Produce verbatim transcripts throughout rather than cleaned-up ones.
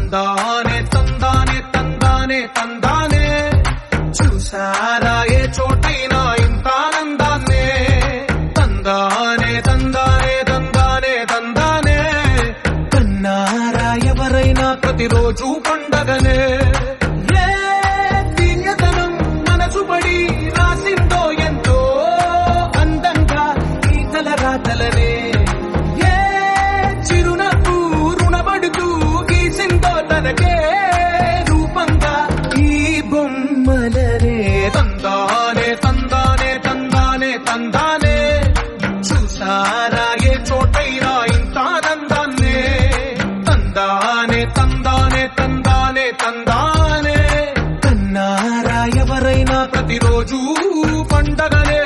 తందానే తందానే తందానే తందానే చూసారా ఏ చోటైనా ఇంత ఆనందాన్నే తందానే తందానే తందానే తందానే కన్నారా ఎవరైనా ప్రతిరోజు పండగనే ఏ దివ్యతనం మనసు పడి రాసిందో ఎంతో అందంగా ఈ తలరాతలనే ఏ చిరునవ్వు రుణపడుతూ గీసిందో తనకే రూపంగా ఈ బొమ్మలనే తందానే తందానే తందానే తందానే చూసారా ఏ చోటైనా ఇంత ఆనందాన్నే తందానే తందానే తందానే తందానే కన్నారా ఎవరైనా ప్రతిరోజు పండగనే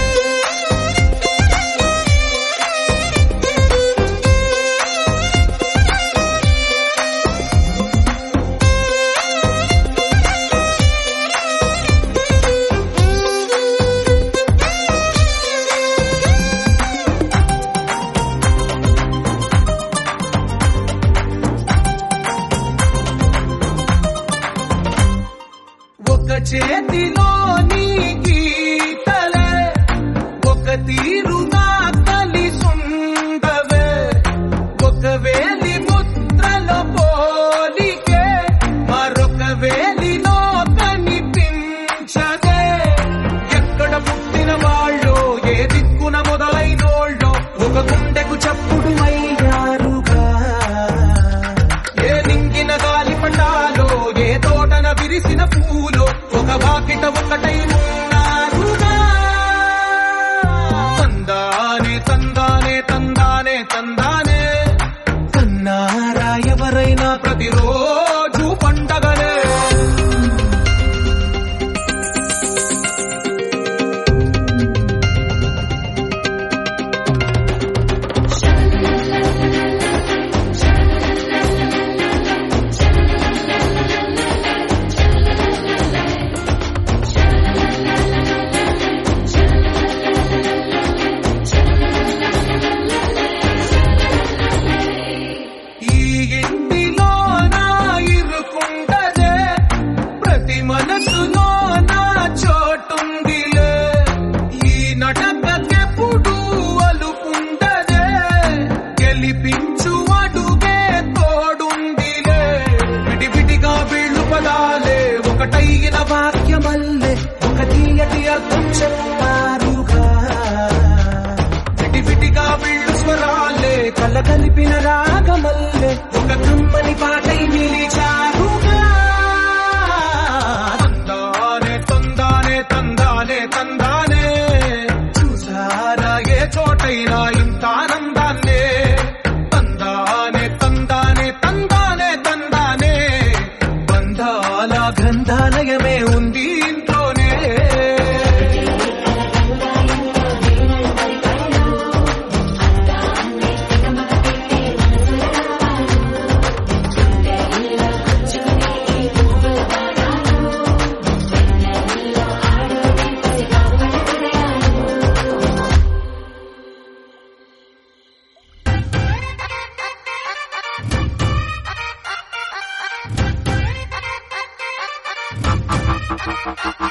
ఒక చేతిలో నీ గీతలే ఒక తీరుగా కలిసుండవే ఒక వేలి ముద్రల పోలికే మరొక వేలిలో కనిపించదే ఎక్కడ పుట్టిన వాళ్ళో ఏ దిక్కున మొదలైనోళ్ళో ఒక గుండెకు చప్పుడు అయ్యారుగా ఏ నింగిన గాలి పండాలో ఏ తోటన విరిసిన పూలో ఒక వాకిట ఒకటై ఉన్నారుగా తందానే తందానే తందానే తందానే కన్నారా ఎవరైనా ప్రతిరోజు పండగనే ఈ ఇంటిలో నా ఇరుకుండదే ప్రతి మనసులో నా చోటుందిలే ఈ నటకెప్పుడు అలుపుండదే గెలిపించు అడుగే తోడుందిలే విడివిడిగా వీళ్ళు పదాలే ఒకటైన వాక్యమల్లే ఒక తీయటి అర్థం చెప్పారుగా విడివిడిగా వీళ్ళు స్వరాలే కల కలిపిన రాగమల్లే ఒక కమ్మని పాటై నిలిచారుగా తందానే తందానే తందానే తందానే చూసారా ఏ చోటైనా ఇంత ఆనందాన్నే తందానే తందానే తందానే తందానే బంధాల గ్రంథాలయమే ఉంది ఇంట్లోనే Ha ha ha ha ha.